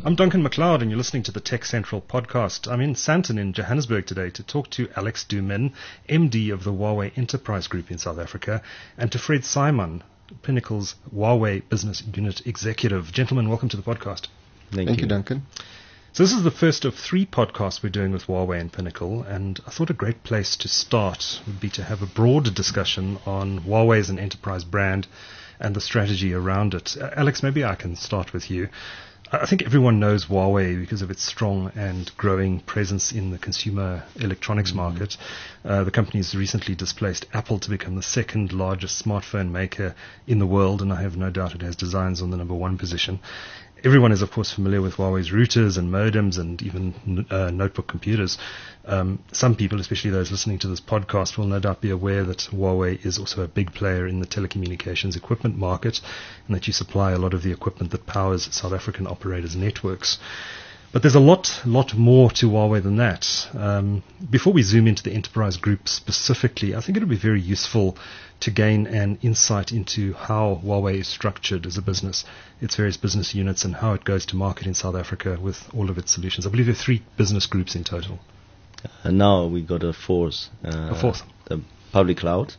I'm Duncan McLeod, and you're listening to the Tech Central podcast. I'm in Sandton in Johannesburg today to talk to Alex Dumin, MD of the Huawei Enterprise Group in South Africa, and to Fred Simon, Pinnacle's Huawei Business Unit Executive. Gentlemen, welcome to the podcast. Thank you, Duncan. So this is the first of 3 podcasts we're doing with Huawei and Pinnacle, and I thought a great place to start would be to have a broader discussion on Huawei as an enterprise brand and the strategy around it. Alex, maybe I can start with you. I think everyone knows Huawei because of its strong and growing presence in the consumer electronics market. The company has recently displaced Apple to become the second largest smartphone maker in the world, and I have no doubt it has designs on the number 1 position. Everyone is, of course, familiar with Huawei's routers and modems and even notebook computers. Some people, especially those listening to this podcast, will no doubt be aware that Huawei is also a big player in the telecommunications equipment market and that you supply a lot of the equipment that powers South African operators' networks. But there's a lot more to Huawei than that. Before we zoom into the enterprise group specifically, I think it would be very useful to gain an insight into how Huawei is structured as a business, its various business units, and how it goes to market in South Africa with all of its solutions. I believe there are 3 business groups in total. And now we got a fourth. The public cloud,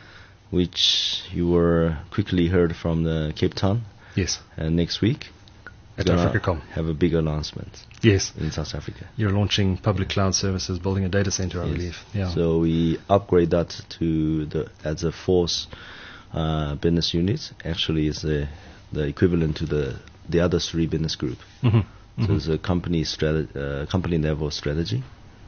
which you were quickly heard from the Cape Town. Yes. Next week. At AfricaCom. Have a big announcement. Yes. In South Africa. You're launching public cloud services, building a data center, I believe. Yeah. So we upgrade that to as a fourth business unit. Actually, is the equivalent to the other 3 business group. So it's a company level strategy.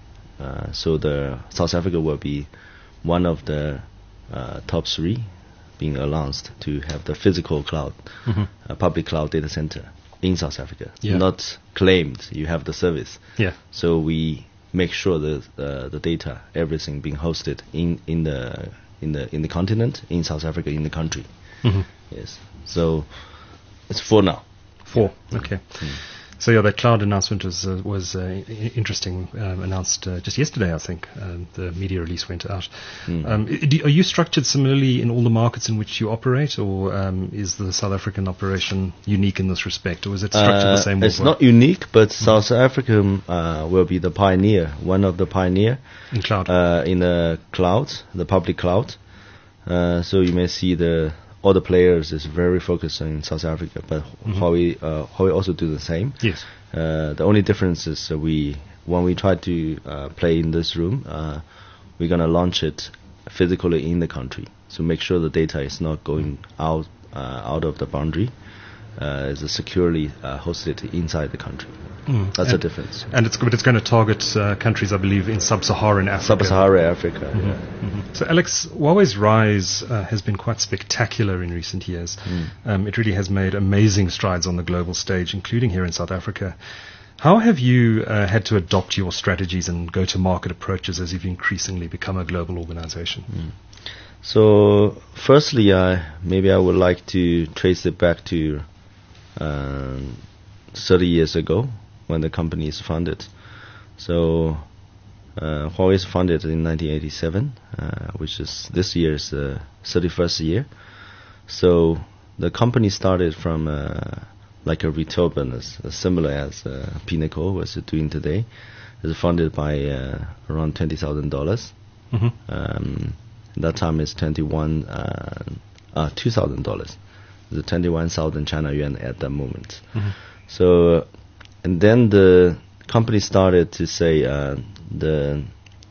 So the South Africa will be one of the top 3 being announced to have the physical cloud, public cloud data center in South Africa. Not claimed you have the service. So we make sure that the data, everything being hosted in the continent, in South Africa, in the country. Yes. So it's 4 now. 4. Okay. So yeah, that cloud announcement was interesting. Announced just yesterday, I think. The media release went out. Are you structured similarly in all the markets in which you operate, or is the South African operation unique in this respect, or is it structured the same way? It's not unique, but South Africa will be the pioneer, one of the pioneer in cloud, in the cloud, the public cloud. So you may see all the players is very focused in South Africa, but Huawei also do the same. Yes. The only difference is when we try to play in this room, we're gonna launch it physically in the country, so make sure the data is not going out of the boundary. It's securely hosted inside the country. That's the difference. And it's going to target countries, I believe, in sub-Saharan Africa. Sub-Saharan Africa, So, Alex, Huawei's rise has been quite spectacular in recent years. It really has made amazing strides on the global stage, including here in South Africa. How have you had to adopt your strategies and go-to-market approaches as you've increasingly become a global organization? So, firstly, maybe I would like to trace it back to 30 years ago, when the company is founded. So Huawei is founded in 1987, which is this year is the 31st year. So the company started from like a retail business, similar as Pinnacle was doing today. It's funded by around $20,000. That time is $2,000. The 21,000 China yuan at that moment. So, and then the company started to say the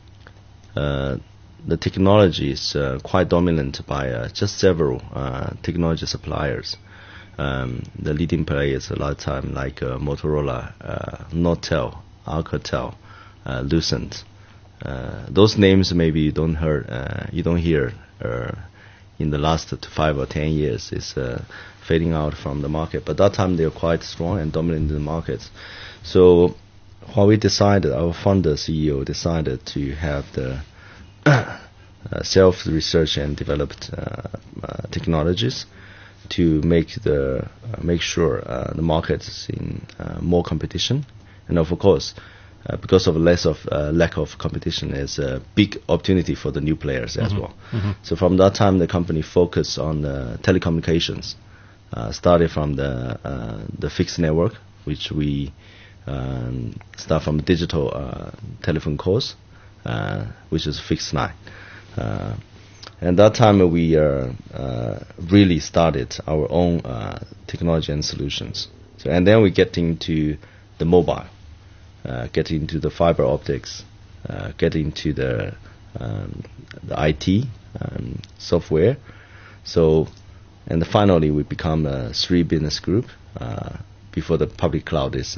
technology is quite dominant by just several technology suppliers. The leading players a lot of time like Motorola, Nortel, Alcatel, Lucent. Those names maybe you don't hear in the last 5 or 10 years. Is fading out from the market, but that time they were quite strong and dominant in the markets. So Huawei decided, our founder CEO decided to have the self-research and developed technologies to make sure the market is in more competition, and of course because of lack of competition is a big opportunity for the new players as well. So from that time the company focused on telecommunications, started from the fixed network which we start from digital telephone calls, which is fixed line. And that time we really started our own technology and solutions. So, and then we get into the mobile, get into the fiber optics, get into the IT software. So, and finally we become a 3 business group before the public cloud is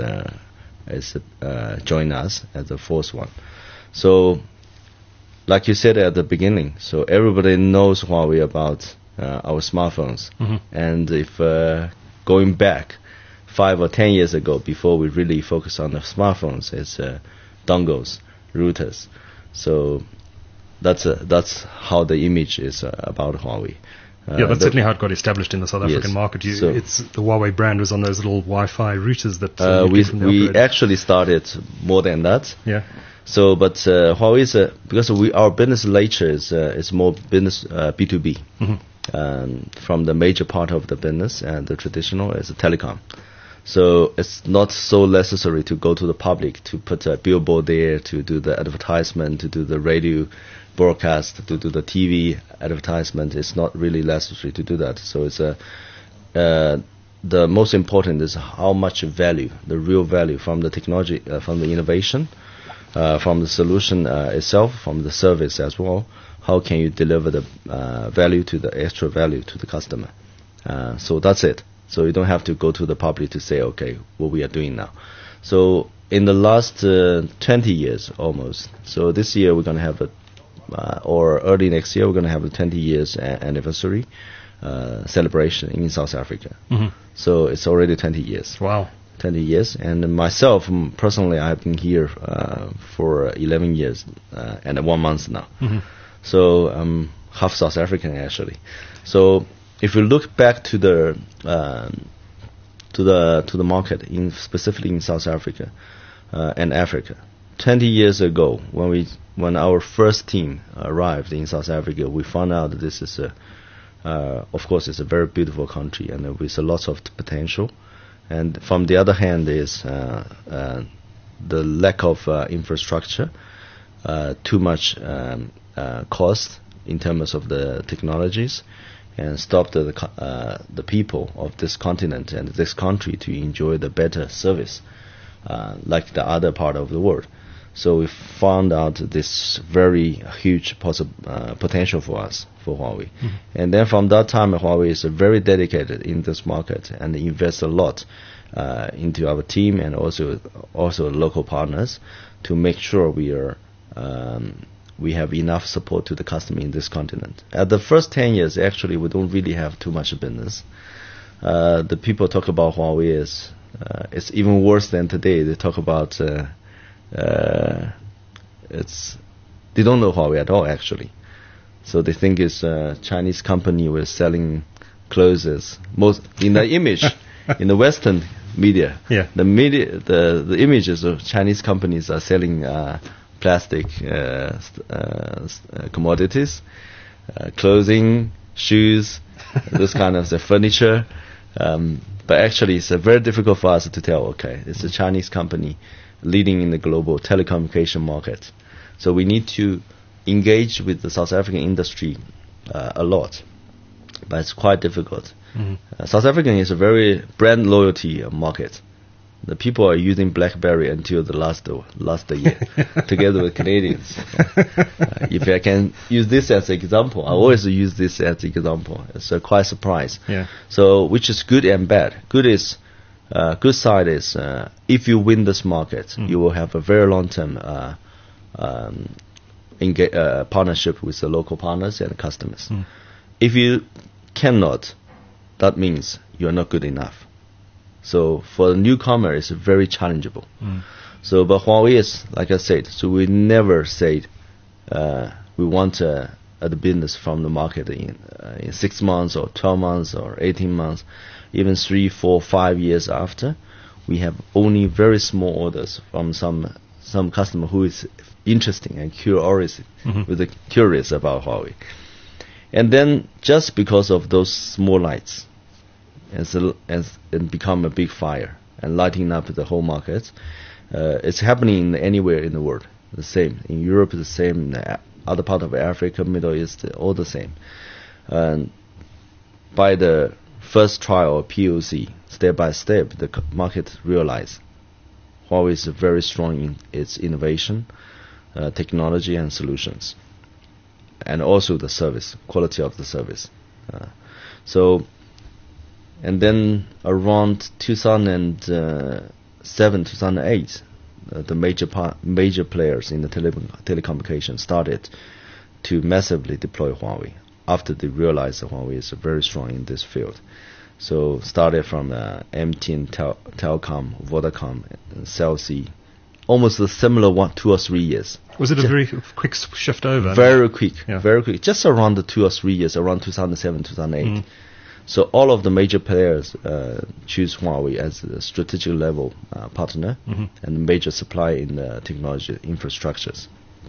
join us as the 4th one. So, like you said at the beginning, so everybody knows Huawei about our smartphones. And if going back 5 or 10 years ago, before we really focused on the smartphones, it's dongles, routers. So that's how the image is about Huawei. That's certainly how it got established in the South African market. It's the Huawei brand was on those little Wi-Fi routers that we actually started more than that. Yeah. So, but Huawei is because our business nature is more business B2B. From the major part of the business and the traditional is telecom. So it's not so necessary to go to the public to put a billboard there, to do the advertisement, to do the radio broadcast, to do the TV advertisement. It's not really necessary to do that. So it's the most important is how much value, the real value from the technology, from the innovation, from the solution itself, from the service as well. How can you deliver the value to the extra value to the customer? So that's it. So you don't have to go to the public to say, okay, what we are doing now. So in the last 20 years almost, so this year we're going to have or early next year we're going to have a 20 years anniversary celebration in South Africa. So it's already 20 years. Wow. 20 years. And myself, personally, I've been here for 11 years and 1 month now. So I'm half South African actually. So if you look back to the market, specifically in South Africa and Africa, 20 years ago, when our first team arrived in South Africa, we found out that this is of course, it's a very beautiful country and with a lot of potential. And from the other hand, is the lack of infrastructure, too much cost in terms of the technologies, and stop the people of this continent and this country to enjoy the better service like the other part of the world. So we found out this very huge potential for us, for Huawei. And then from that time, Huawei is very dedicated in this market and invests a lot into our team and also local partners to make sure we have enough support to the customer in this continent. At the first 10 years, actually, we don't really have too much business. The people talk about Huawei it's even worse than today. They talk about they don't know Huawei at all actually. So they think it's a Chinese company with selling clothes. Most in the image, in the Western media, the images of Chinese companies are selling plastic commodities, clothing, shoes, this kind of furniture. But actually, it's very difficult for us to tell. Okay, it's a Chinese company leading in the global telecommunication market. So we need to engage with the South African industry a lot, but it's quite difficult. South African is a very brand loyalty market. The people are using BlackBerry until the last year, together with Canadians. If I can use this as an example, I always use this as an example. It's quite a surprise. So, which is good and bad. Good side is if you win this market, you will have a very long-term partnership with the local partners and customers. If you cannot, that means you are not good enough. So for the newcomer, it's very challengeable. So, but Huawei is, like I said, so we never said we want the business from the market in 6 months or 12 months or 18 months, even 3, 4, 5 years after. We have only very small orders from some customer who is interesting and curious about Huawei. And then just because of those small lights, and become a big fire. and lighting up the whole market. It's happening anywhere in the world. The same in Europe, the same in the other part of Africa, Middle East, all the same. And by the first trial, POC, step by step, the market realized Huawei is very strong in its innovation, technology, and solutions, and also the service, quality of the service. And then around 2007, 2008, the major players in the telecommunications started to massively deploy Huawei after they realized that Huawei is very strong in this field. So started from MTN, Telcom, Vodacom, Cell C, almost a similar 2 or 3 years. Was it a very quick shift over? Very quick, very quick. Just around the 2 or 3 years, around 2007, 2008. So all of the major players choose Huawei as a strategic level partner and major supplier in the technology infrastructures.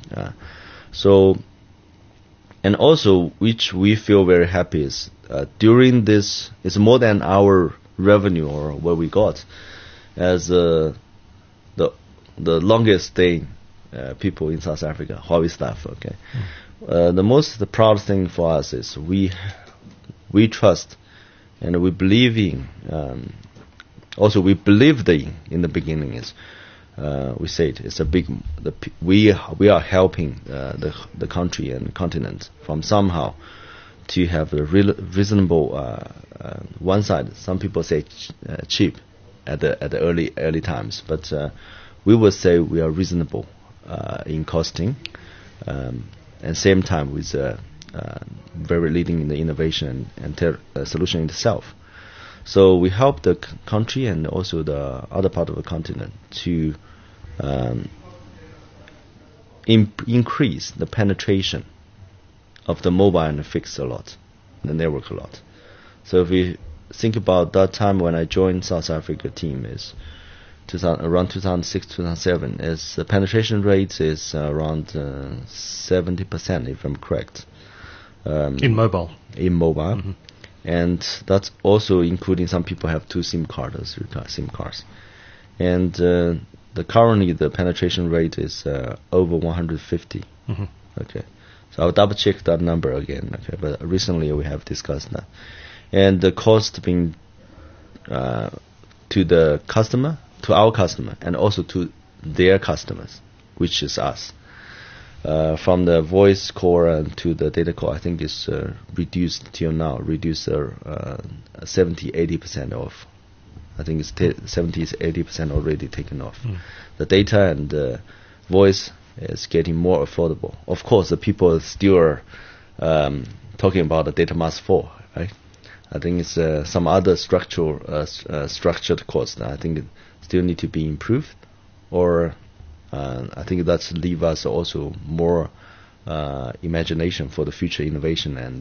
And also, which we feel very happy is during this, it's more than our revenue or what we got as the longest staying people in South Africa, Huawei staff. Okay, the proud thing for us is we trust and we believe in. Also, we believed in the beginning is. We said it's a big. We are helping the country and continent from somehow to have a reasonable one side. Some people say cheap at the early times, but we would say we are reasonable in costing, and same time with very leading in the innovation and solution itself. So we help the country and also the other part of the continent to increase the penetration of the mobile and the fixed a lot, the network a lot. So if we think about that time when I joined South Africa team is around 2006, 2007, is the penetration rate is around 70%, if I'm correct. In mobile. And that's also including some people have two SIM cards. And currently the penetration rate is over 150. Okay, so I'll double check that number again. Okay, but recently we have discussed that, and the cost being to the customer, to our customer, and also to their customers, which is us. From the voice call to the data call, I think it's reduced till now, 70-80% off. I think it's 70-80% already taken off. The data and the voice is getting more affordable. Of course, the people still are talking about the data must fall, right? I think it's some other structured cost. I think it still need to be improved, or I think that's leave us also more imagination for the future innovation and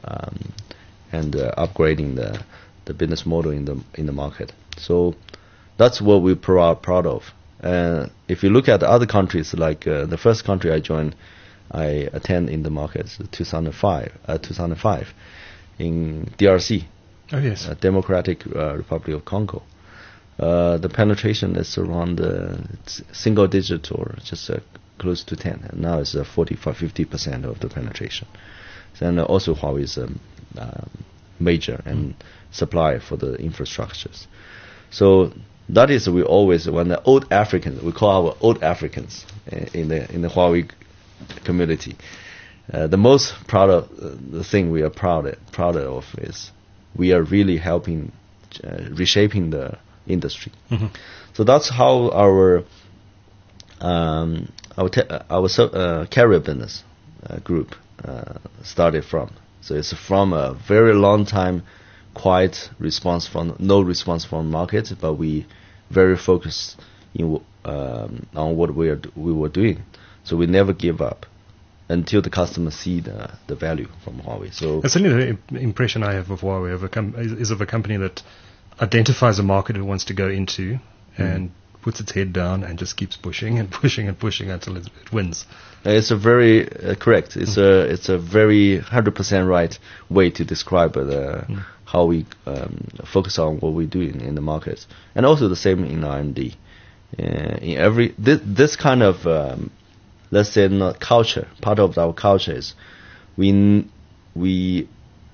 upgrading the business model in the market. So that's what we're proud of. If you look at other countries, like the first country I joined, I attend in the market 2005 in DRC. Oh yes, Democratic Republic of Congo. The penetration is around single digit or just close to 10. And now it's 45-50% of the penetration. And also Huawei is major and supplier for the infrastructures. So that is we always, when the old Africans, we call our old Africans in the Huawei community. The most the thing we are proud of is we are really helping reshaping the industry. So that's how our carrier business group started from. So it's from a very long time, no response from market, but we very focused on what we were doing. So we never give up until the customers see the value from Huawei. So that's certainly the impression I have of Huawei is of a company that identifies a market it wants to go into and puts its head down and just keeps pushing and pushing and pushing until it wins. It's a very correct. It's a very 100% right way to describe how we focus on what we do in the markets, and also the same in R&D. In every this kind of let's say not culture, part of our culture is it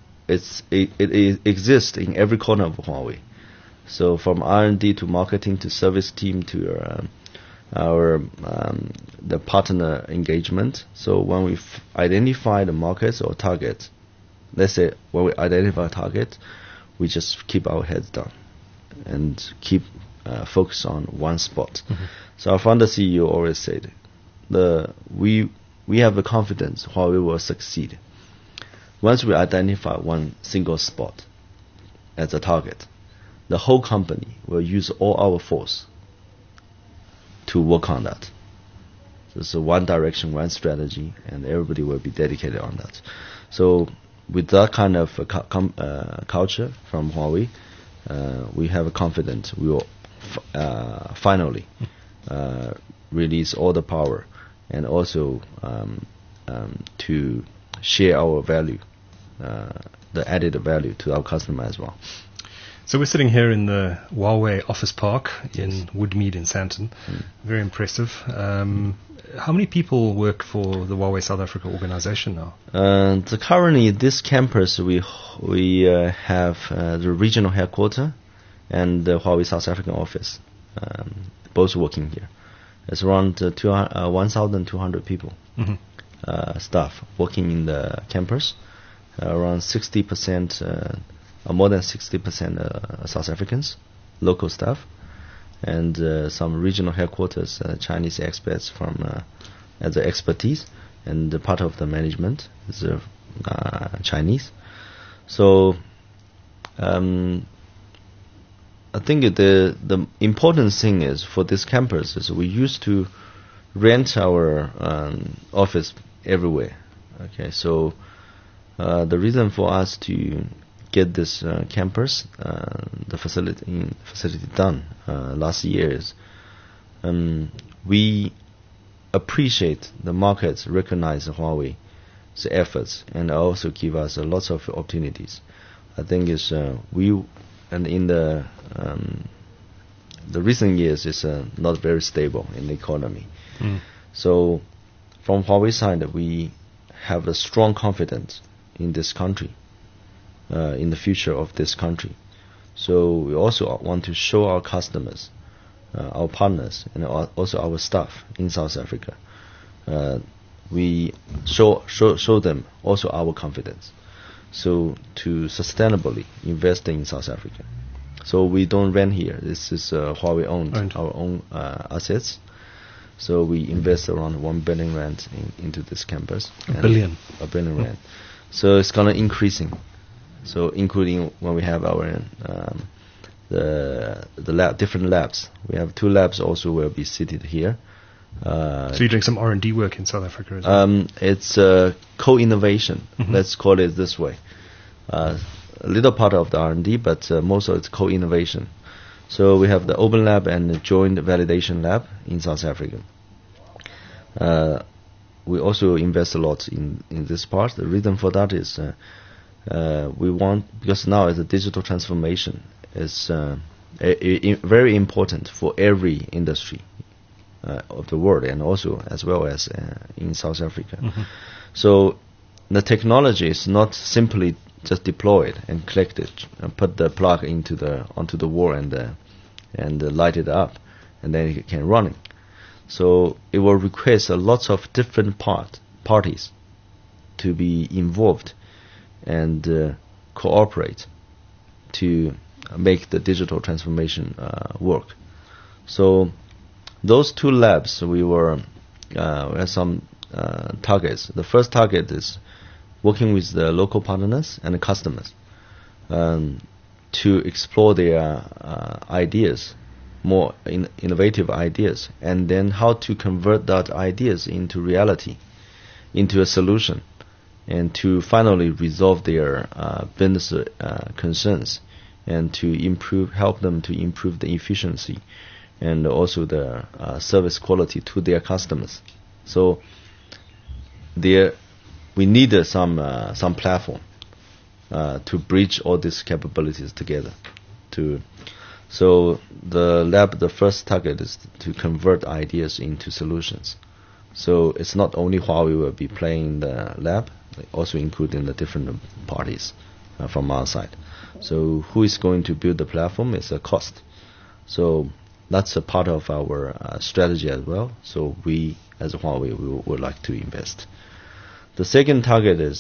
exists in every corner of Huawei. So from R&D to marketing to service team to our the partner engagement. So when we identify the markets or targets, let's say when we identify a target, we just keep our heads down and keep focus on one spot. Mm-hmm. So our founder CEO always said, we have the confidence Huawei will succeed once we identify one single spot as a target. The whole company will use all our force to work on that. So it's a one direction, one strategy, and everybody will be dedicated on that. So with that kind of culture from Huawei, we have a confidence we will finally release all the power and also to share our value, the added value to our customer as well. So we're sitting here in the Huawei office park in Woodmead in Sandton. Very impressive. How many people work for the Huawei South Africa organization now? Currently, this campus we have the regional headquarters and the Huawei South African office, both working here. It's around 1,200 people, staff working in the campus. Around 60%, more than 60% South Africans, local staff, and some regional headquarters, Chinese experts from as the expertise, and the part of the management is Chinese. So I think the important thing is for this campus is we used to rent our office everywhere. Okay, so the reason for us to get this campus, the facility done last year is we appreciate the markets recognize Huawei's efforts and also give us lots of opportunities. I think is and in the recent years is not very stable in the economy. So from Huawei side, we have a strong confidence in this country, in the future of this country. So we also want to show our customers, our partners, and also our staff in South Africa. We show them also our confidence. So to sustainably invest in South Africa. So we don't rent here. This is Huawei owned our own assets. So we invest around 1 billion rand into this campus. A billion rand. So it's gonna increasing. So including when we have our the different labs. We have 2 labs also will be seated here. So you're doing some R&D work in South Africa as well? It's co-innovation. Let's call it this way. A little part of the R&D, but most of it's co-innovation. So we have the open lab and the joint validation lab in South Africa. We also invest a lot in this part. The reason for that is we want, because now as a digital transformation is very important for every industry of the world, and also as well as in South Africa. So the technology is not simply just deployed and collected and put the plug onto the wall and light it up, and then it can run it. So it will request lots of different parties to be involved and cooperate to make the digital transformation work. So those 2 labs, we had some targets. The first target is working with the local partners and the customers to explore their ideas, more innovative ideas, and then how to convert that ideas into reality, into a solution, and to finally resolve their business concerns, and to help them to improve the efficiency and also the service quality to their customers. So we needed some platform to bridge all these capabilities together. So the lab, the first target is to convert ideas into solutions. So it's not only Huawei will be playing in the lab, also including the different parties from our side. So who is going to build the platform is a cost. So that's a part of our strategy as well. So we, as Huawei, we would like to invest. The second target is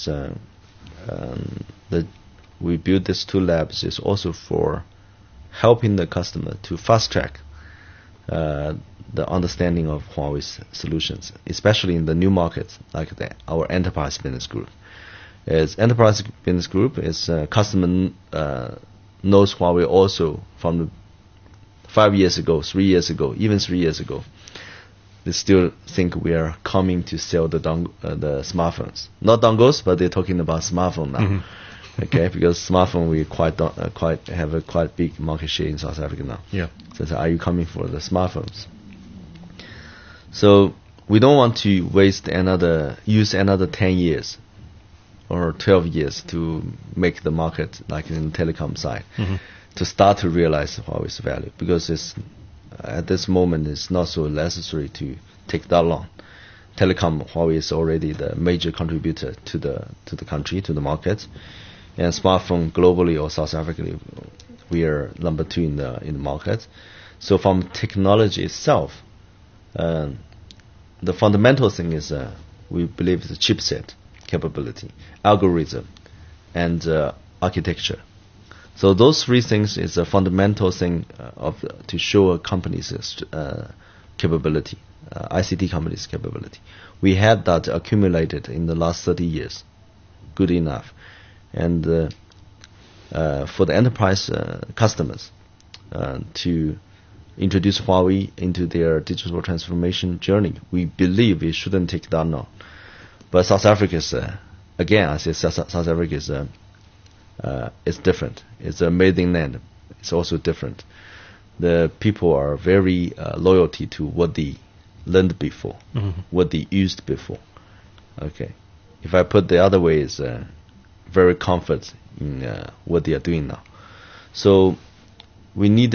that we build these two labs is also for helping the customer to fast track the understanding of Huawei's solutions, especially in the new markets like our enterprise business group. As enterprise business group, is customer knows Huawei also from 5 years ago, 3 years ago, even 3 years ago. They still think we are coming to sell the smartphones, not dongles, but they're talking about smartphone now. Mm-hmm. Okay, because smartphone we have a quite big market share in South Africa now. Yeah. So are you coming for the smartphones? So we don't want to use another 10 years or 12 years to make the market like in the telecom side, mm-hmm. to start to realize Huawei's value, because it's at this moment it's not so necessary to take that long. Telecom, Huawei is already the major contributor to the country, to the market, and smartphone globally or South Africa, we are number 2 in the market. So from technology itself, the fundamental thing is we believe the chipset capability, algorithm, and architecture. So those 3 things is a fundamental thing to show a company's capability, ICT company's capability. We had that accumulated in the last 30 years, good enough. And for the enterprise customers to introduce Huawei into their digital transformation journey, we believe it shouldn't take that long. But South Africa is, again, I say South Africa is different. It's an amazing land. It's also different. The people are very loyalty to what they learned before, mm-hmm. what they used before. Okay. If I put the other way, is very confident in what they are doing now. So we need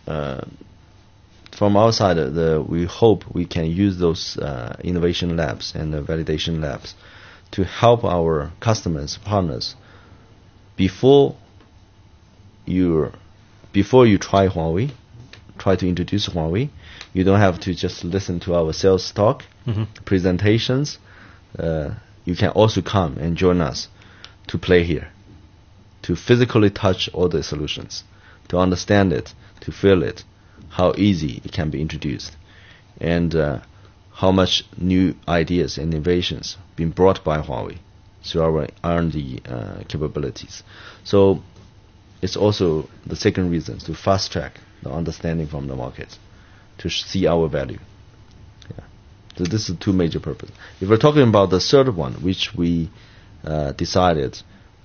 from our side, we hope we can use those innovation labs and validation labs to help our customers, partners. Before you try Huawei, try to introduce Huawei, you don't have to just listen to our sales talk, mm-hmm. presentations. You can also come and join us to play here, to physically touch all the solutions, to understand it, to feel it, how easy it can be introduced, and how much new ideas and innovations being brought by Huawei through our R&D capabilities. So it's also the second reason to fast track the understanding from the market, to see our value. Yeah. So this is 2 major purposes. If we're talking about the third one, which we decided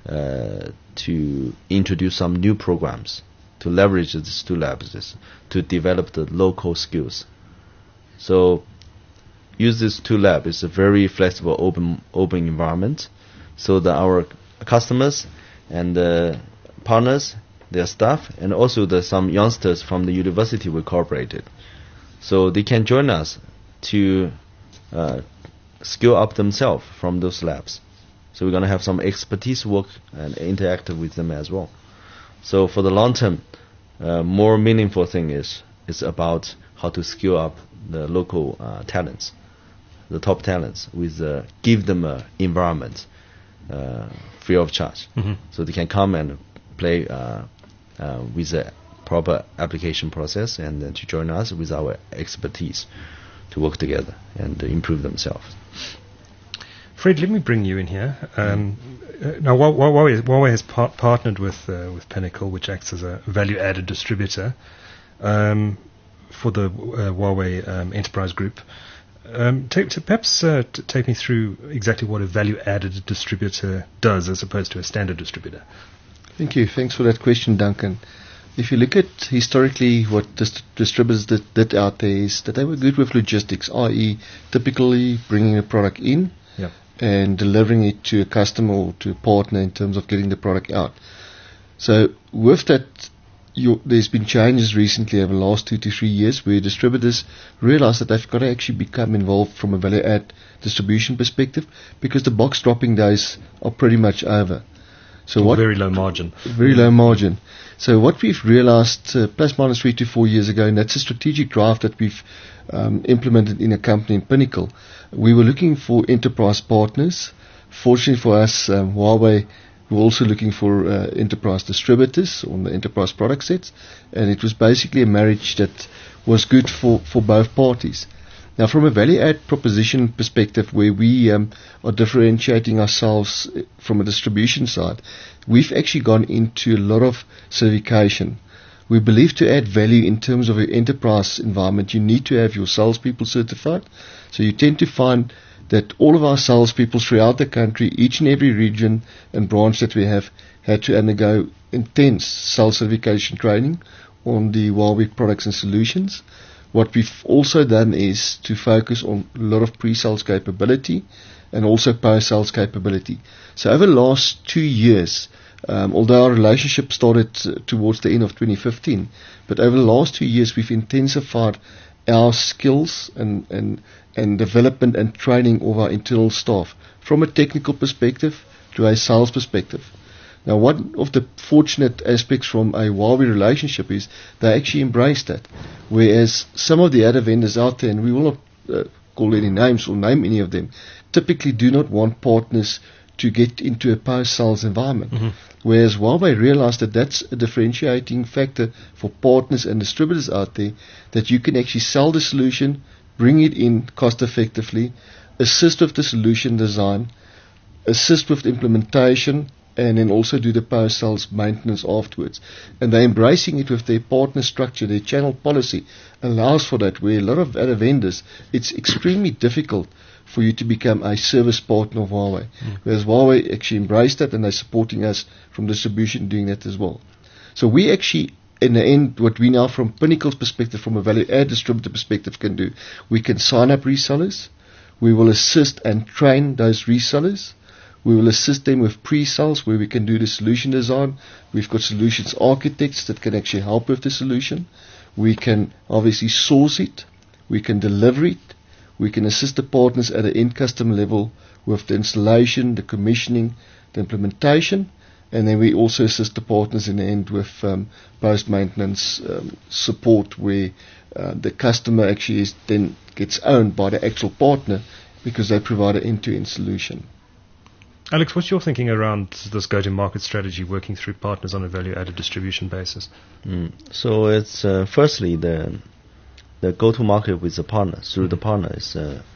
to introduce some new programs to leverage these 2 labs, to develop the local skills. So use these 2 labs. It's a very flexible, open environment, so that our customers and partners, their staff, and also some youngsters from the university will cooperate. So they can join us to skill up themselves from those labs. So we're going to have some expertise work and interact with them as well. So for the long term, more meaningful thing is about how to skill up the local talents, the top talents, with give them an environment free of charge, mm-hmm. so they can come and play with a proper application process, and then to join us with our expertise to work together and improve themselves. Fred, let me bring you in here. Now, Huawei has partnered with Pinnacle, which acts as a value-added distributor for the Huawei Enterprise Group. Perhaps take me through exactly what a value-added distributor does as opposed to a standard distributor. Thank you. Thanks for that question, Duncan. If you look at historically what distributors did out there is that they were good with logistics, i.e. typically bringing a product in, and delivering it to a customer or to a partner in terms of getting the product out. So with that, there's been changes recently over the last 2 to 3 years where distributors realize that they've got to actually become involved from a value add distribution perspective, because the box dropping days are pretty much over. So very low margin. Very low margin. So what we've realized plus minus 3 to 4 years ago, and that's a strategic drive that we've implemented in a company in Pinnacle, we were looking for enterprise partners. Fortunately for us, Huawei, we're also looking for enterprise distributors on the enterprise product sets, and it was basically a marriage that was good for both parties. Now, from a value-add proposition perspective, where we are differentiating ourselves from a distribution side, we've actually gone into a lot of certification. We believe to add value in terms of an enterprise environment, you need to have your salespeople certified. So you tend to find that all of our salespeople throughout the country, each and every region and branch that we have, had to undergo intense sales certification training on the Huawei products and solutions. What we've also done is to focus on a lot of pre-sales capability and also post-sales capability. So over the last 2 years, although our relationship started towards the end of 2015, but over the last 2 years we've intensified our skills and development and training of our internal staff from a technical perspective to a sales perspective. Now, one of the fortunate aspects from a Huawei relationship is they actually embrace that, whereas some of the other vendors out there, and we will not call any names or name any of them, typically do not want partners to get into a post-sales environment. Mm-hmm. Whereas Huawei realized that that's a differentiating factor for partners and distributors out there, that you can actually sell the solution, bring it in cost effectively, assist with the solution design, assist with the implementation, and then also do the post-sales maintenance afterwards. And they're embracing it with their partner structure. Their channel policy allows for that, where a lot of other vendors, it's extremely difficult for you to become a service partner of Huawei. Whereas Huawei actually embraced that, and they're supporting us from distribution doing that as well. So we actually, in the end, what we now from Pinnacle's perspective, from a value-add distributor perspective can do, we can sign up resellers, we will assist and train those resellers, we will assist them with pre-sales where we can do the solution design. We've got solutions architects that can actually help with the solution. We can obviously source it, we can deliver it, we can assist the partners at the end customer level with the installation, the commissioning, the implementation, and then we also assist the partners in the end with post-maintenance support, where the customer actually then gets owned by the actual partner because they provide an end-to-end solution. Alex, what's your thinking around this go-to-market strategy, working through partners on a value-added distribution basis? So it's firstly the go-to-market with the partner through the partner is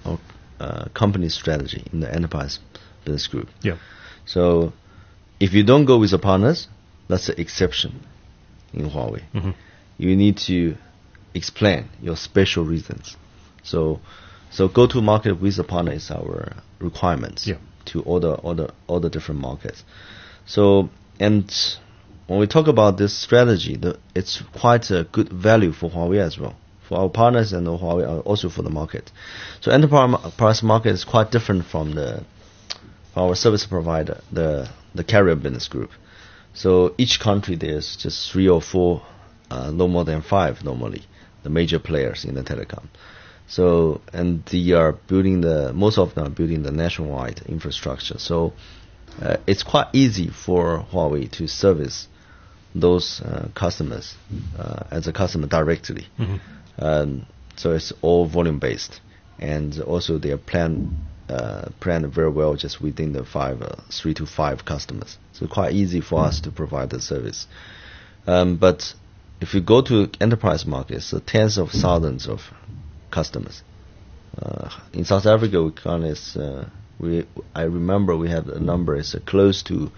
our company strategy in the enterprise business group. Yeah. So if you don't go with the partners, that's the exception in Huawei. Mm-hmm. You need to explain your special reasons. So go-to-market with the partner is our requirements. Yeah. To all the different markets. So, and when we talk about this strategy, it's quite a good value for Huawei as well, for our partners and Huawei, also for the market. So enterprise market is quite different from our service provider, the carrier business group. So each country there's just 3 or 4, no more than 5 normally, the major players in the telecom. So, and they are building most of them are building the nationwide infrastructure. So, it's quite easy for Huawei to service those customers as a customer directly. Mm-hmm. So it's all volume based, and also they are planned very well just within the 3 to 5 customers. So quite easy for us to provide the service. But if you go to enterprise markets, so tens of thousands of customers. In South Africa, we count as I remember we have a number is close to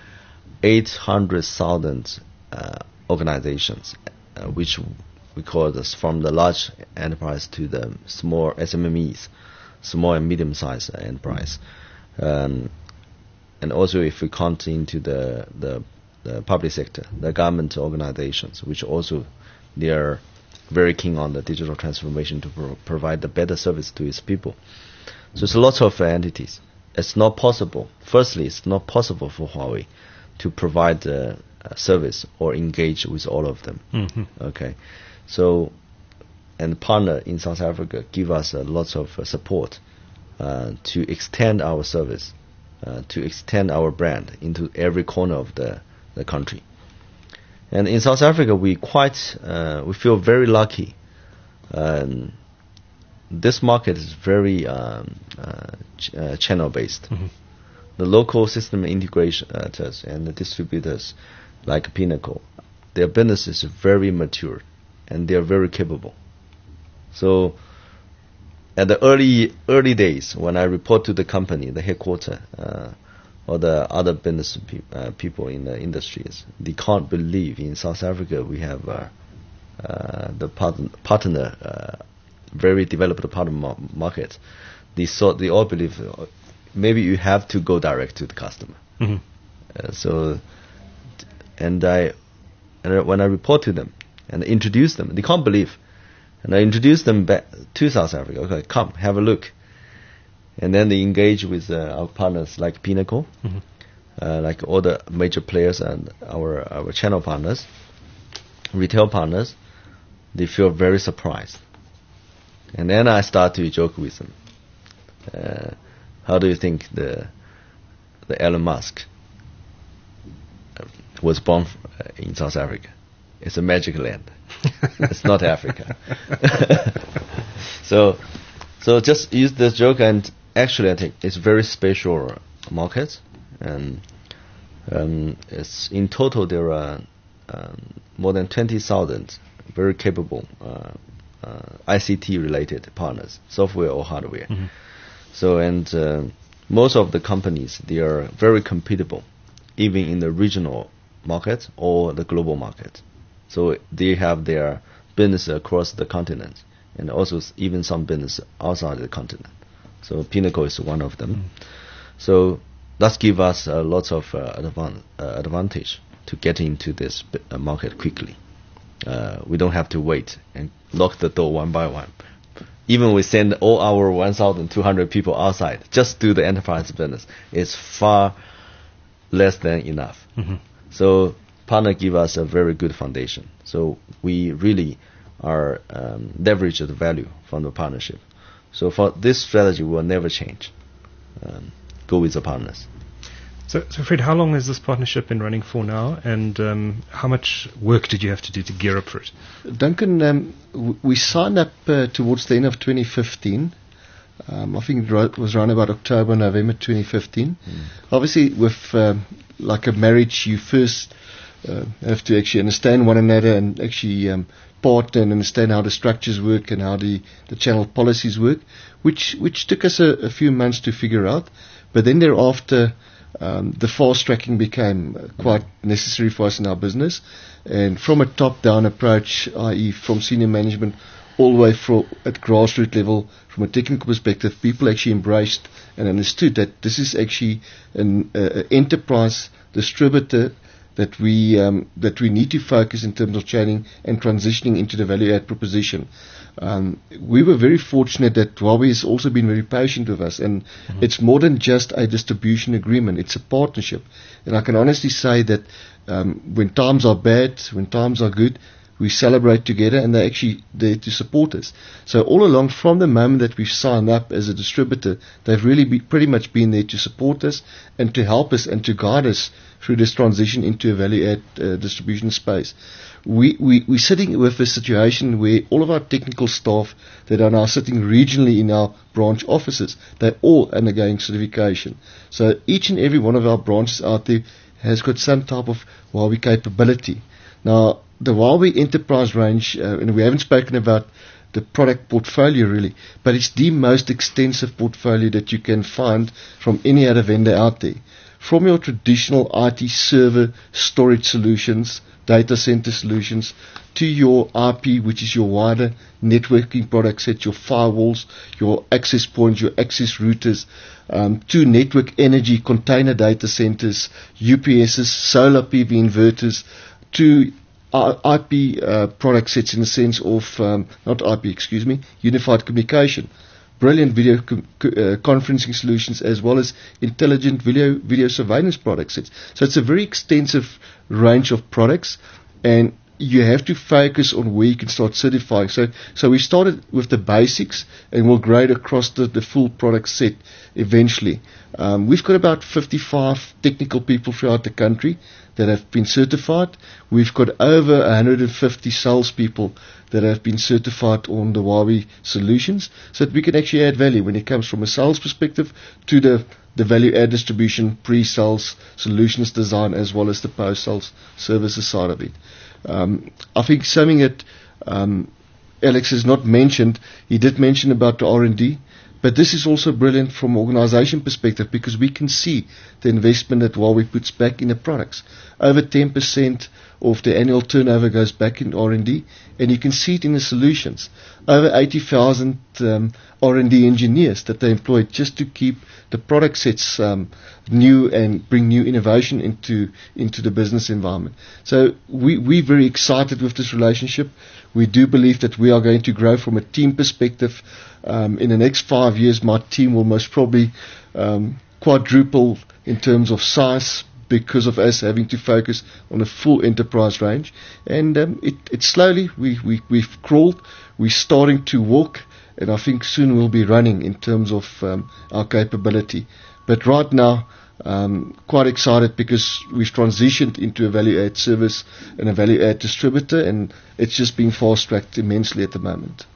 800,000 organizations, which we call this from the large enterprise to the small SMMEs, small and medium-sized enterprise, and also if we count into the public sector, the government organizations, which also they are very keen on the digital transformation to provide the better service to its people. So it's lots of entities, it's not possible. Firstly, it's not possible for Huawei to provide a service or engage with all of them. Okay, so and partner in South Africa give us lots of support to extend our service, to extend our brand into every corner of the country. And in South Africa, we feel very lucky. This market is very channel based. The local system integrators and the distributors like Pinnacle, their business is very mature and they are very capable. So at the early days when I report to the company, the headquarters, or the other business people in the industries, they can't believe in South Africa we have the partner, very developed partner market. They all believe maybe you have to go direct to the customer. And when I report to them and introduce them, they can't believe. And I introduce them back to South Africa. Okay, come, have a look. And then they engage with our partners like Pinnacle, like all the major players and our channel partners, retail partners. They feel very surprised. And then I start to joke with them. How do you think the Elon Musk was born in South Africa? It's a magic land. It's not Africa. So just use this joke, and actually I think it's very special market, and it's in total there are more than 20,000 very capable ICT related partners, software or hardware. So and most of the companies, they are very compatible, even in the regional market or the global market. So they have their business across the continent, and also even some business outside the continent. So Pinnacle is one of them. So that gives us lots of advantage to get into this market quickly. We don't have to wait and lock the door one by one. Even we send all our 1,200 people outside just do the enterprise business, it's far less than enough. So partner give us a very good foundation. So we really are leverage the value from the partnership. So for this strategy, we will never change. Go with the partners. So Fred, how long has this partnership been running for now, and how much work did you have to do to gear up for it? Duncan, we signed up towards the end of 2015. I think it was around about October, November 2015. Obviously, with like a marriage, you first have to actually understand one another and actually partner and understand how the structures work and how the channel policies work, which took us a few months to figure out. But then thereafter, the fast tracking became quite necessary for us in our business, and from a top-down approach, i.e. from senior management all the way at grassroots level, from a technical perspective, people actually embraced and understood that this is actually an enterprise distributor that we need to focus in terms of training and transitioning into the value-add proposition. We were very fortunate that Huawei has also been very patient with us, and it's more than just a distribution agreement, it's a partnership. And I can honestly say that when times are bad, when times are good, we celebrate together, and they're actually there to support us. So all along, from the moment that we've signed up as a distributor, they've really pretty much been there to support us and to help us and to guide us through this transition into a value-add distribution space. We're sitting with a situation where all of our technical staff that are now sitting regionally in our branch offices, they're all undergoing certification. So each and every one of our branches out there has got some type of Huawei capability. Now, the Huawei enterprise range, and we haven't spoken about the product portfolio really, but it's the most extensive portfolio that you can find from any other vendor out there. From your traditional IT server storage solutions, data center solutions, to your IP, which is your wider networking product set, your firewalls, your access points, your access routers, to network energy, container data centers, UPSs, solar PV inverters, to IP product sets in the sense of, unified communication. brilliant video conferencing solutions, as well as intelligent video surveillance products. So it's a very extensive range of products, and you have to focus on where you can start certifying. So we started with the basics, and we'll grade across the full product set eventually. We've got about 55 technical people throughout the country that have been certified. We've got over 150 salespeople that have been certified on the Huawei solutions, so that we can actually add value when it comes from a sales perspective to the value add distribution, pre-sales, solutions design, as well as the post-sales services side of it. I think something that Alex has not mentioned, he did mention about the R&D, but this is also brilliant from an organization perspective, because we can see the investment that Huawei puts back in the products. Over 10% of the annual turnover goes back in R&D, and you can see it in the solutions. Over 80,000 R&D engineers that they employ just to keep the product sets new and bring new innovation into the business environment. So we're very excited with this relationship. We do believe that we are going to grow from a team perspective. In the next 5 years, my team will most probably quadruple in terms of size, because of us having to focus on a full enterprise range. And it's slowly, we've crawled, we're starting to walk, and I think soon we'll be running in terms of our capability. But right now, quite excited, because we've transitioned into a value-add service and a value-add distributor, and it's just being fast-tracked immensely at the moment.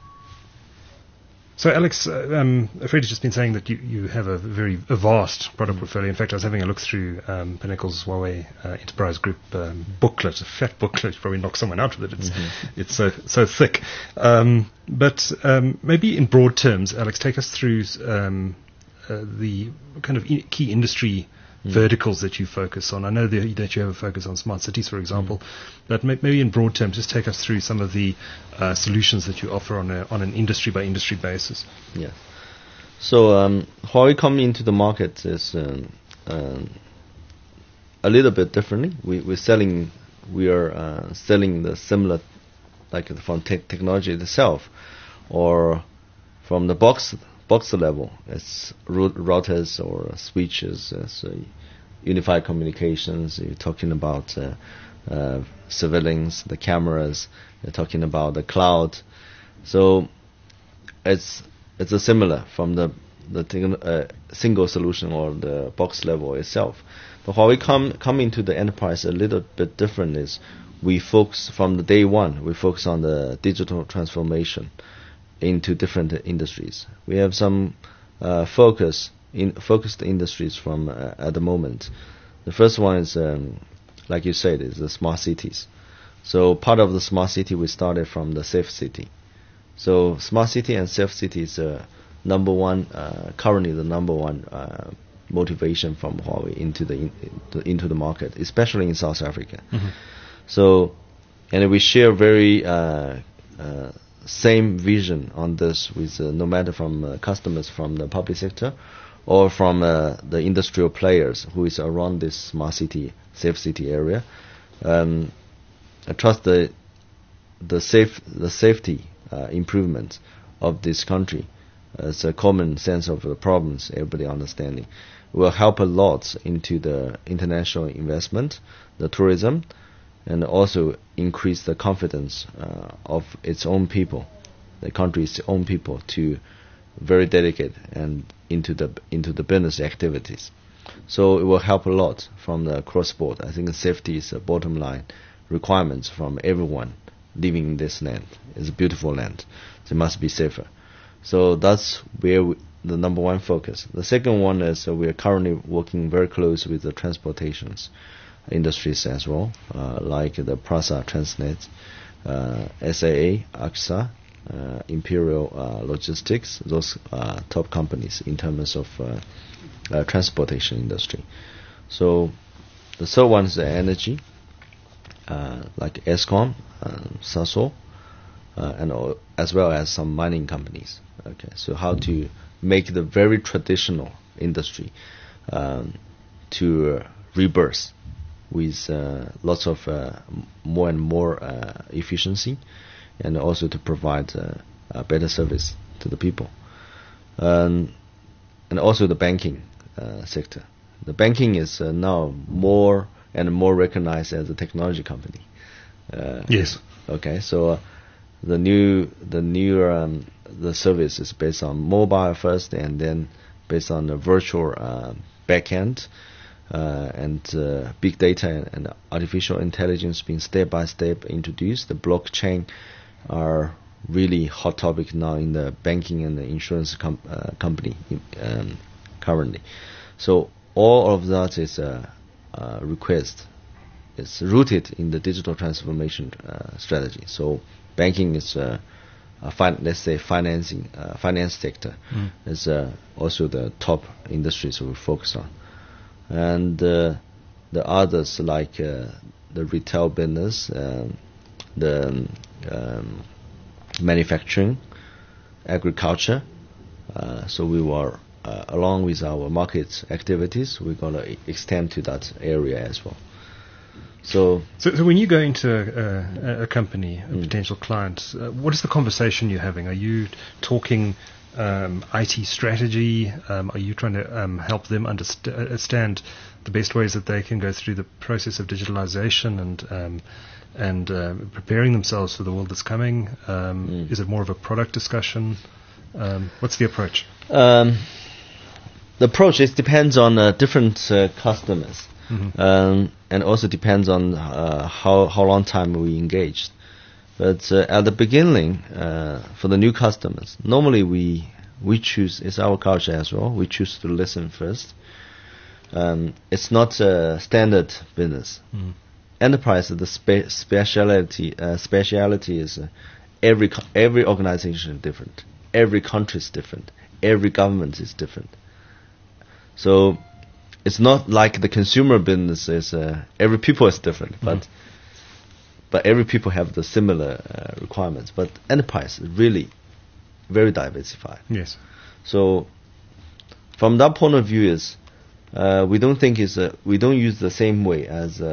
So, Alex, Fred has just been saying that you have a very vast product portfolio. In fact, I was having a look through Pinnacle's Huawei Enterprise Group booklet, a fat booklet. Probably knock someone out with it. It's so thick. But maybe in broad terms, Alex, take us through the kind of key industry verticals that you focus on. I know that you have a focus on smart cities, for example, but maybe in broad terms, just take us through some of the solutions that you offer on an industry by industry basis. Yeah. So Huawei coming into the market is a little bit differently. We are selling the similar, like from technology itself, or from the box level, as routers or switches, as unified communications. You're talking about surveillance, the cameras. You're talking about the cloud. So it's a similar from the single solution or the box level itself. But Huawei come into the enterprise a little bit different. Is we focus from the day one. We focus on the digital transformation into different industries. We have some focused industries from at the moment. The first one is, like you said, is the smart cities. So part of the smart city, we started from the safe city. So smart city and safe city is currently the number one motivation from Huawei into the market, especially in South Africa. So, and we share very same vision on this with no matter from customers from the public sector or from the industrial players who is around this smart city, safe city area. I trust the safety improvement of this country as a common sense of the problems everybody understanding will help a lot into the international investment, the tourism, and also increase the confidence of its own people, the country's own people, to very dedicated and into the business activities. So it will help a lot from the cross border. I think safety is a bottom line requirements from everyone living in this land. It's a beautiful land, so it must be safer. So that's where the number one focus. The second one is we are currently working very close with the transportations industries as well, like the Prasa Transnet, SAA, AXA, Imperial Logistics. Those are top companies in terms of transportation industry. So the third one is the energy, like Eskom, Sasol, and as well as some mining companies. Okay, so how to make the very traditional industry to rebirth with lots of more and more efficiency, and also to provide a better service to the people. and also the banking sector. The banking is now more and more recognized as a technology company. Yes. Okay, so the service is based on mobile first, and then based on the virtual backend, and big data and artificial intelligence being step by step introduced. The blockchain are really hot topic now in the banking and the insurance company currently. So all of that is a request. It's rooted in the digital transformation strategy. So banking is let's say finance sector is also the top industries we focus on, and the others like the retail business, the manufacturing, agriculture. So we were along with our market activities, we're gonna extend to that area as well. So when you go into a company, a potential client, what is the conversation you're having? Are you talking IT strategy? Are you trying to help them understand the best ways that they can go through the process of digitalization and preparing themselves for the world that's coming? Is it more of a product discussion? What's the approach? The approach depends on different customers. And also depends on how long time we engaged. But at the beginning, for the new customers, normally we choose, it's our culture as well, we choose to listen first. It's not a standard business. Enterprise, the speciality is every organization is different, every country is different, every government is different. So it's not like the consumer business is every people is different, but every people have the similar requirements. But enterprise is really very diversified. Yes. So from that point of view, is we don't think we don't use the same way as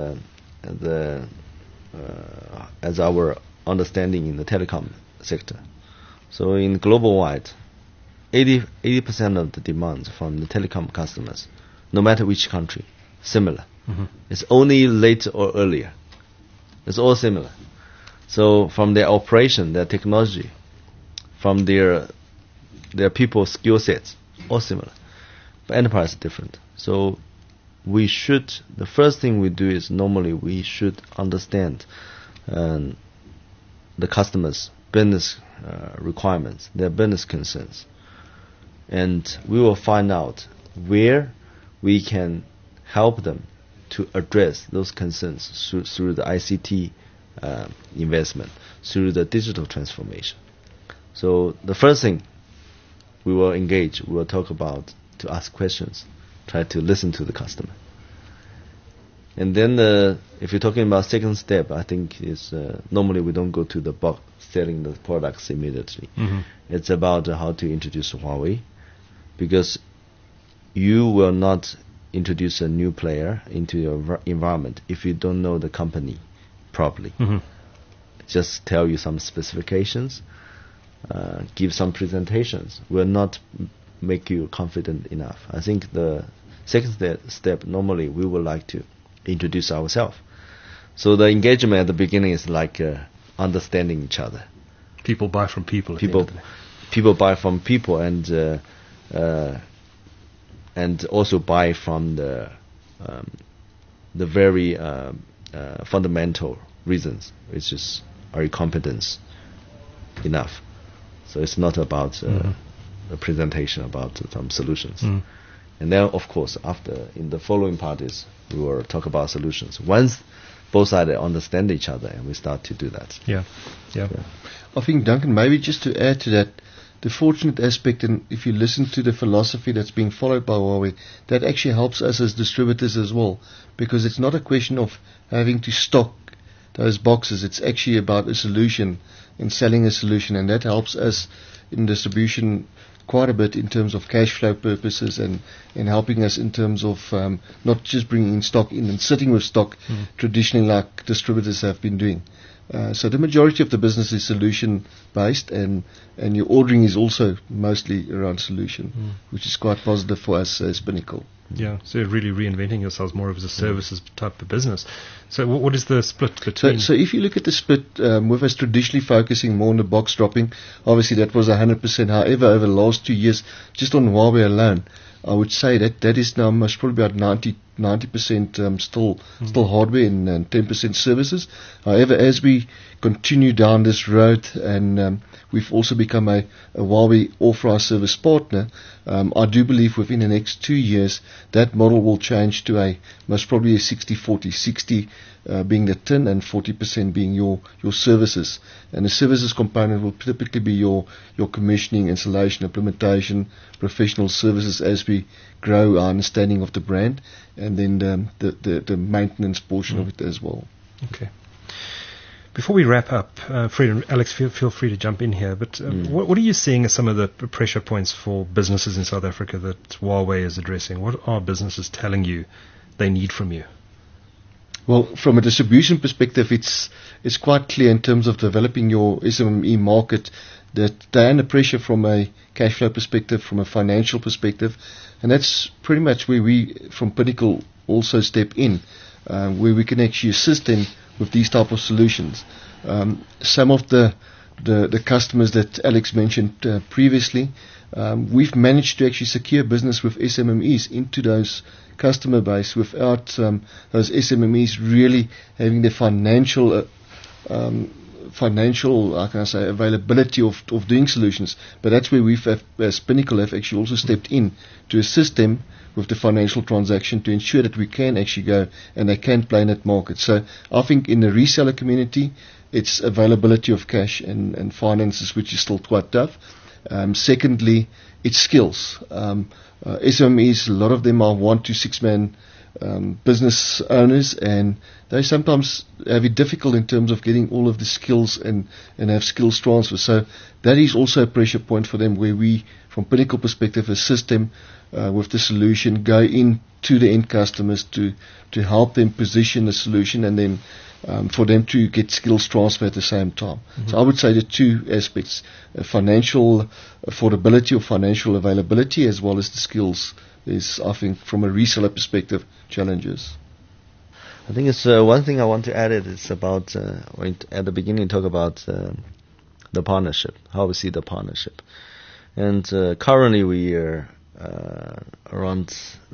our understanding in the telecom sector. So in global wide, 80% of the demands from the telecom customers, no matter which country, similar. It's only late or earlier. It's all similar. So from their operation, their technology, from their people skill sets, all similar. But enterprise is different. So the first thing we do is normally we should understand the customers' business requirements, their business concerns. And we will find out where we can help them to address those concerns through the ICT investment, through the digital transformation. So the first thing we will engage, we will talk about, to ask questions, try to listen to the customer. And then if you're talking about second step, I think is normally we don't go to the box selling the products immediately. It's about how to introduce Huawei, because you will not introduce a new player into your environment if you don't know the company properly. Just tell you some specifications, give some presentations will not make you confident enough. I think the second step normally we would like to introduce ourselves. So the engagement at the beginning is like understanding each other. People buy from people. People buy from people, and also buy from the very fundamental reasons, which is, are you competent enough? So it's not about the presentation, about some solutions. And then, of course, after, in the following parties, we will talk about solutions. Once both sides understand each other, and we start to do that. Yeah. I think, Duncan, maybe just to add to that, the fortunate aspect, and if you listen to the philosophy that's being followed by Huawei, that actually helps us as distributors as well, because it's not a question of having to stock those boxes. It's actually about a solution and selling a solution, and that helps us in distribution quite a bit in terms of cash flow purposes, and helping us in terms of not just bringing stock in and sitting with stock traditionally like distributors have been doing, So the majority of the business is solution based, and your ordering is also mostly around solution, which is quite positive for us as Pinnacle. Yeah, so you're really reinventing yourselves more as a services type of business. So what is the split between? So if you look at the split, with us traditionally focusing more on the box dropping, obviously that was 100%. However, over the last 2 years, just on Huawei alone, I would say that is now most probably about 90% still hardware and 10% services. However, as we continue down this road, and we've also become a Huawei authorized service partner, I do believe within the next 2 years that model will change to most probably a 60-40, 60 being the tin and 40% being your services. And the services component will typically be your commissioning, installation, implementation, professional services as we grow our understanding of the brand, and then the maintenance portion of it as well. Okay. Before we wrap up, Fred and Alex, feel free to jump in here, but what are you seeing as some of the pressure points for businesses in South Africa that Huawei is addressing? What are businesses telling you they need from you? Well, from a distribution perspective, it's quite clear in terms of developing your SME market that they're under pressure from a cash flow perspective, from a financial perspective, and that's pretty much where we from Pinnacle also step in, where we can actually assist them with these type of solutions. Some of the customers that Alex mentioned previously, we've managed to actually secure business with SMMEs into those customer base without those SMMEs really having the financial, how can I say, availability of doing solutions. But that's where we've, as Pinnacle, have actually also stepped in to assist them with the financial transaction to ensure that we can actually go and they can play in that market. So I think in the reseller community, it's availability of cash and finances, which is still quite tough. Secondly, it's skills. SMEs, a lot of them are 1 to 6 man business owners, and they sometimes have it difficult in terms of getting all of the skills and have skills transfer. So that is also a pressure point for them, where we, from Pinnacle perspective, assist them with the solution, go into the end customers to help them position the solution, and then for them to get skills transfer at the same time. Mm-hmm. So I would say the two aspects, financial affordability or financial availability, as well as the skills, is, I think, from a reseller perspective, challenges. I think it's one thing I want to add. It's about at the beginning talk about the partnership, how we see the partnership, and currently we are around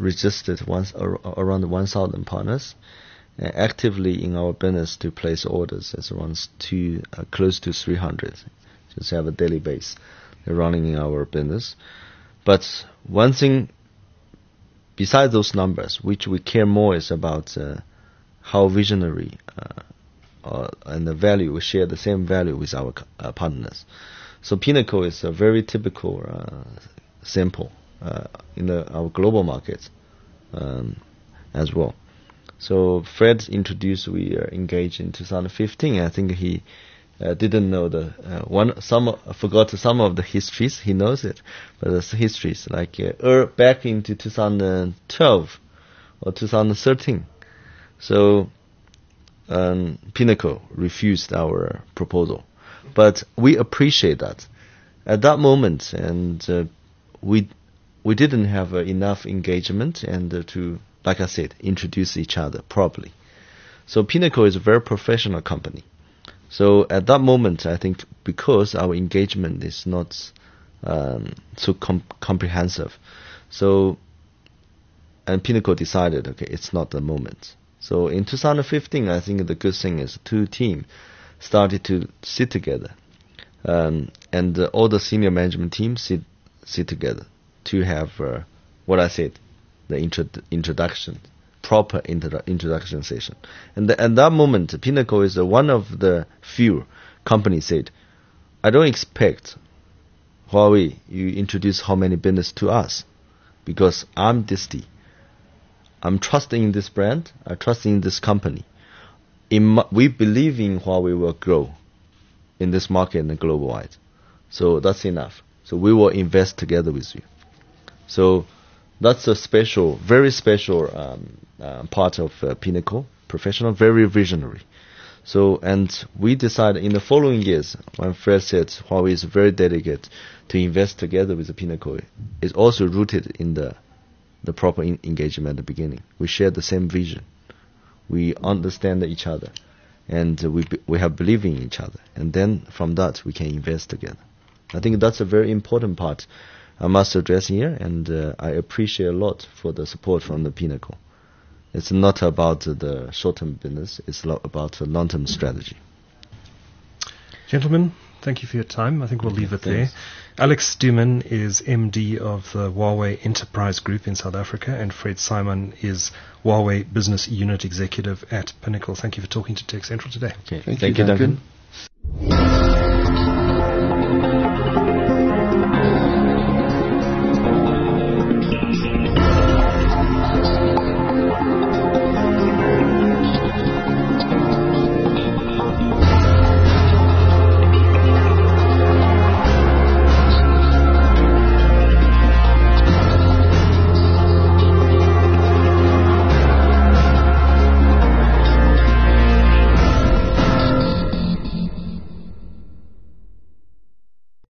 1,000 partners actively in our business to place orders. It's around close to 300. Just have a daily base running in our business. But one thing besides those numbers, which we care more, is about how visionary and the value, we share the same value with our partners. So Pinnacle is a very typical sample in our global markets as well. So Fred introduced, we are engaged in 2015. I think he didn't know forgot some of the histories. He knows it, but the histories like back into 2012 or 2013. So Pinnacle refused our proposal, but we appreciate that at that moment, and we didn't have enough engagement and to, like I said, introduce each other properly. So Pinnacle is a very professional company. So at that moment, I think because our engagement is not so comprehensive, and Pinnacle decided, okay, it's not the moment. So in 2015, I think the good thing is two teams started to sit together, and all the senior management teams sit together to have what I said, the introduction, proper introduction session. And at that moment, Pinnacle is one of the few companies said, I don't expect Huawei, you introduce how many business to us, because I'm Disti. I'm trusting in this brand. I trust in this company. We believe in Huawei will grow in this market and global wide. So that's enough. So we will invest together with you. So that's a special, very special part of Pinnacle, professional, very visionary. So, and we decided in the following years, when Fred said Huawei is very dedicated to invest together with the Pinnacle, it's also rooted in the proper engagement at the beginning. We share the same vision. We understand each other, and we have belief in each other. And then from that, we can invest together. I think that's a very important part I must address here, and I appreciate a lot for the support from the Pinnacle. It's not about the short-term business, it's about the long-term strategy. Gentlemen, thank you for your time. I think we'll leave it there. Alex Stuman is MD of the Huawei Enterprise Group in South Africa, and Fred Simon is Huawei Business Unit Executive at Pinnacle. Thank you for talking to Tech Central today. Okay. Thank you, Duncan.